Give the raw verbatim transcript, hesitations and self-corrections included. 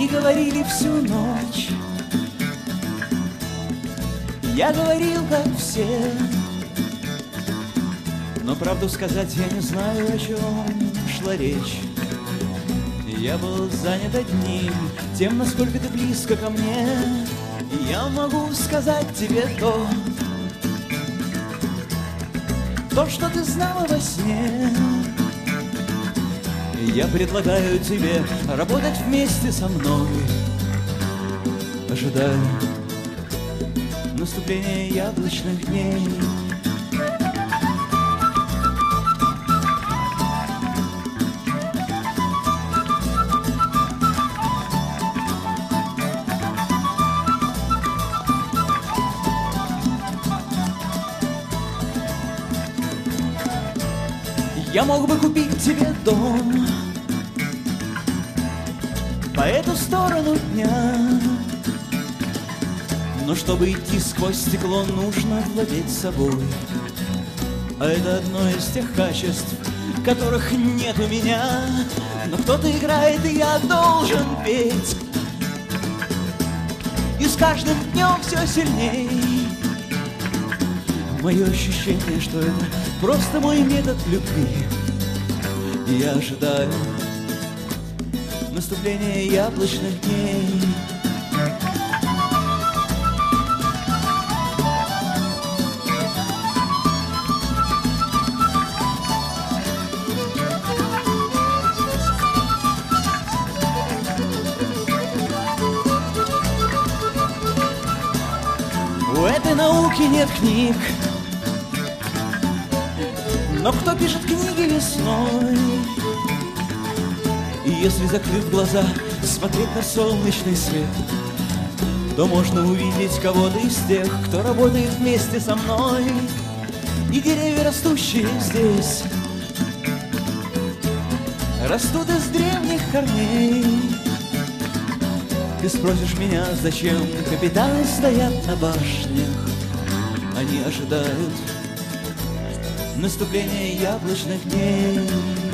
они говорили всю ночь. Я говорил, как все, но правду сказать я не знаю, о чем шла речь. Я был занят одним, тем, насколько ты близко ко мне. И я могу сказать тебе то, то, что ты знала во сне. Я предлагаю тебе работать вместе со мной, ожидая наступления яблочных дней. Я мог бы купить тебе дом по эту сторону дня, но чтобы идти сквозь стекло, нужно владеть собой. А это одно из тех качеств, которых нет у меня. Но кто-то играет, и я должен петь. И с каждым днем все сильней мое ощущение, что это просто мой метод любви. И я ожидаю наступления яблочных дней. У этой науки нет книг, но кто пишет книги весной? И если, закрыв глаза, смотреть на солнечный свет, то можно увидеть кого-то из тех, кто работает вместе со мной. И деревья, растущие здесь, растут из древних корней. Ты спросишь меня, зачем капитаны стоят на башнях? Они ожидают наступления яблочных дней.